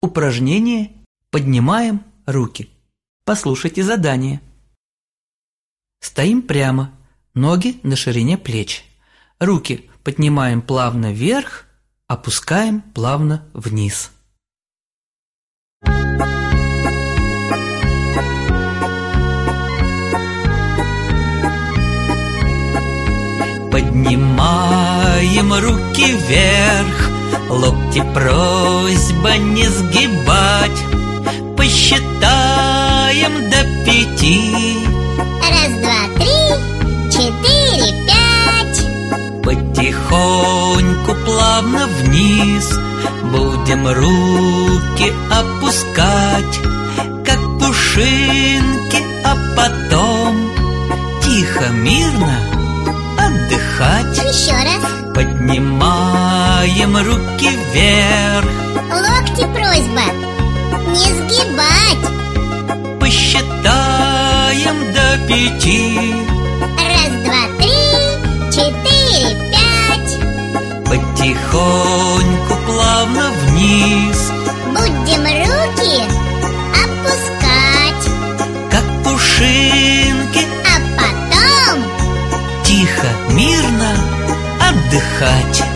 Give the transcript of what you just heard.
Упражнение «Поднимаем руки». Послушайте задание. Стоим прямо, ноги на ширине плеч. Руки поднимаем плавно вверх, опускаем плавно вниз. Поднимаем руки вверх, локти просьба не сгибать. Посчитаем до 5. 1, 2, 3, 4, 5. Потихоньку плавно вниз будем руки опускать, как пушинки, а потом тихо, мирно отдыхать. Еще раз. Поднимаем руки вверх, Локти просьба не сгибать. посчитаем до 5. 1, 2, 3, 4, 5. Потихоньку плавно вниз Будем руки опускать, как пушинки, а потом тихо, мирно отдыхать.